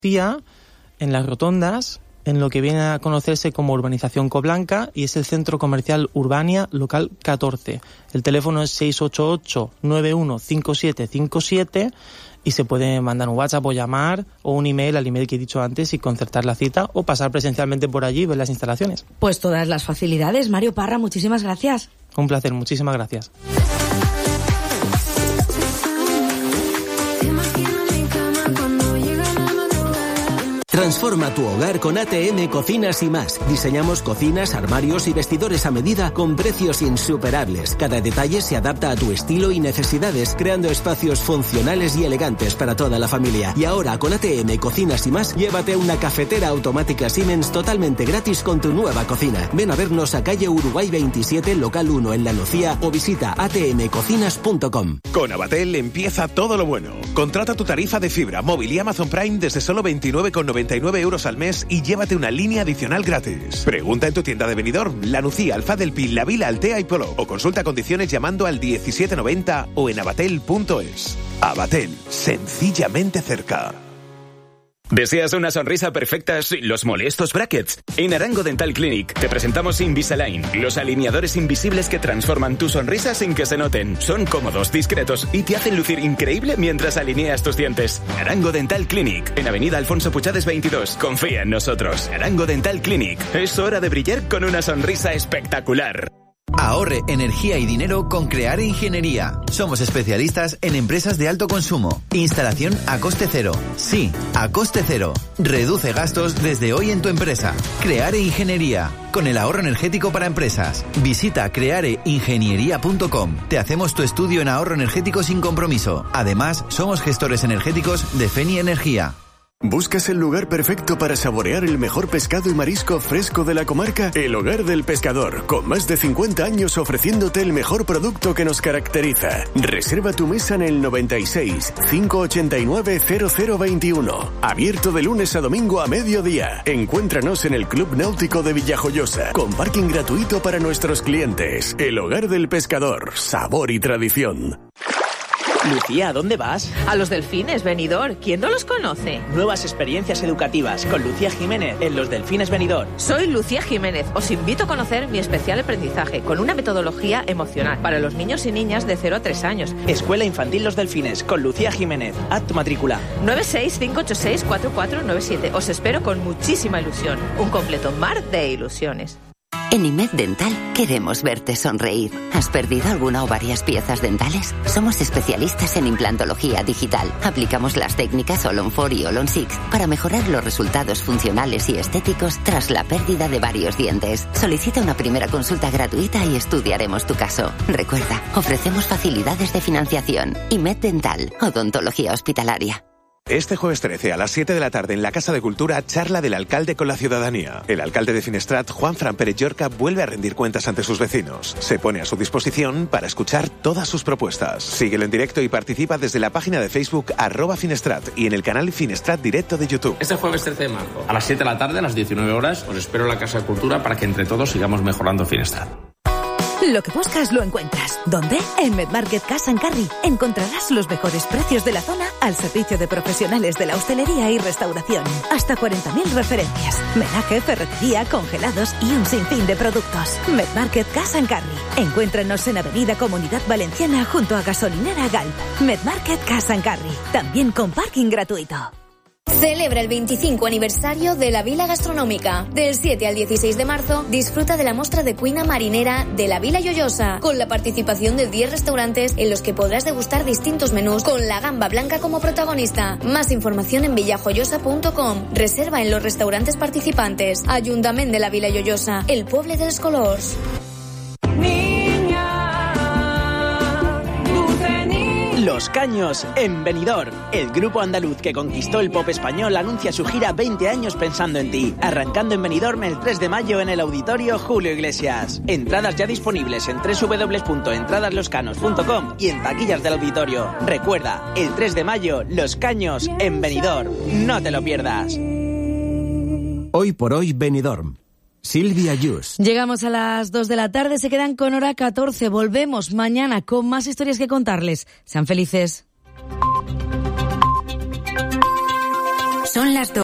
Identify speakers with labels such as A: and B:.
A: en las rotondas, en lo que viene a conocerse como Urbanización Coblanca, y es el Centro Comercial Urbania Local 14. El teléfono es 688-915757 y se puede mandar un WhatsApp o llamar o un email al email que he dicho antes y concertar la cita o pasar presencialmente por allí y ver las instalaciones.
B: Pues todas las facilidades. Mario Parra, muchísimas gracias.
A: Un placer, muchísimas gracias.
C: Transforma tu hogar con ATM Cocinas y Más. Diseñamos cocinas, armarios y vestidores a medida con precios insuperables. Cada detalle se adapta a tu estilo y necesidades, creando espacios funcionales y elegantes para toda la familia. Y ahora con ATM Cocinas y Más, llévate una cafetera automática Siemens totalmente gratis con tu nueva cocina. Ven a vernos a calle Uruguay 27, local 1 en La Nucía o visita atmcocinas.com.
D: Con Abatel empieza todo lo bueno. Contrata tu tarifa de fibra, móvil y Amazon Prime desde solo 29,99 euros al mes y llévate una línea adicional gratis. Pregunta en tu tienda de Benidorm, La Nucía, Alfaz del Pi, La Vila, Altea y Polo, o consulta condiciones llamando al 1790 o en abatel.es. Abatel, sencillamente cerca.
E: ¿Deseas una sonrisa perfecta sin los molestos brackets? En Arango Dental Clinic te presentamos Invisalign, los alineadores invisibles que transforman tu sonrisa sin que se noten. Son cómodos, discretos y te hacen lucir increíble mientras alineas tus dientes. Arango Dental Clinic, en Avenida Alfonso Puchades 22. Confía en nosotros. Arango Dental Clinic. Es hora de brillar con una sonrisa espectacular.
F: Ahorre energía y dinero con Creare Ingeniería. Somos especialistas en empresas de alto consumo. Instalación a coste cero. Sí, a coste cero. Reduce gastos desde hoy en tu empresa. Creare Ingeniería. Con el ahorro energético para empresas. Visita creareingeniería.com. Te hacemos tu estudio en ahorro energético sin compromiso. Además, somos gestores energéticos de Feni Energía.
G: ¿Buscas el lugar perfecto para saborear el mejor pescado y marisco fresco de la comarca? El Hogar del Pescador, con más de 50 años ofreciéndote el mejor producto que nos caracteriza. Reserva tu mesa en el 96 589 0021. Abierto de lunes a domingo a mediodía. Encuéntranos en el Club Náutico de Villajoyosa, con parking gratuito para nuestros clientes. El Hogar del Pescador, sabor y tradición.
H: Lucía, ¿a dónde vas?
I: A los Delfines, Benidorm. ¿Quién no los conoce?
H: Nuevas experiencias educativas con Lucía Jiménez en los Delfines Benidorm.
I: Soy Lucía Jiménez. Os invito a conocer mi especial aprendizaje con una metodología emocional para los niños y niñas de 0 a 3 años.
H: Escuela Infantil Los Delfines con Lucía Jiménez. Haz tu matrícula.
I: 965864497. Os espero con muchísima ilusión. Un completo mar de ilusiones.
J: En IMED Dental queremos verte sonreír. ¿Has perdido alguna o varias piezas dentales? Somos especialistas en implantología digital. Aplicamos las técnicas All-on-4 y All-on-6 para mejorar los resultados funcionales y estéticos tras la pérdida de varios dientes. Solicita una primera consulta gratuita y estudiaremos tu caso. Recuerda, ofrecemos facilidades de financiación. IMED Dental, odontología hospitalaria.
D: Este jueves 13 a las 7 de la tarde en la Casa de Cultura, charla del alcalde con la ciudadanía. El alcalde de Finestrat, Juan Fran Pérez Llorca, vuelve a rendir cuentas ante sus vecinos. Se pone a su disposición para escuchar todas sus propuestas. Síguelo en directo y participa desde la página de Facebook @Finestrat y en el canal Finestrat Directo de YouTube.
K: Este jueves 13 de marzo, a las 7 de la tarde, a las 19 horas, os espero en la Casa de Cultura para que entre todos sigamos mejorando Finestrat.
L: Lo que buscas lo encuentras. ¿Dónde? En MedMarket Cash & Carry. Encontrarás los mejores precios de la zona al servicio de profesionales de la hostelería y restauración. Hasta 40.000 referencias. Menaje, ferretería, congelados y un sinfín de productos. MedMarket Cash & Carry. Encuéntranos en Avenida Comunidad Valenciana junto a Gasolinera Galp. MedMarket Cash & Carry. También con parking gratuito.
M: Celebra el 25 aniversario de la Vila Gastronómica. Del 7 al 16 de marzo, disfruta de la muestra de cuina marinera de la Vila Lloyosa, con la participación de 10 restaurantes en los que podrás degustar distintos menús con la gamba blanca como protagonista. Más información en villajoyosa.com. Reserva en los restaurantes participantes. Ayuntamiento de la Vila Lloyosa, el pueblo dels colors.
H: Los Caños en Benidorm. El grupo andaluz que conquistó el pop español anuncia su gira 20 años pensando en ti, arrancando en Benidorm el 3 de mayo en el Auditorio Julio Iglesias. Entradas ya disponibles en www.entradasloscanos.com y en taquillas del auditorio. Recuerda, el 3 de mayo, Los Caños en Benidorm. No te lo pierdas.
C: Hoy por hoy Benidorm. Silvia Yus.
B: Llegamos a las 2 de la tarde, se quedan con hora 14. Volvemos mañana con más historias que contarles. Sean felices.
N: Son las 2.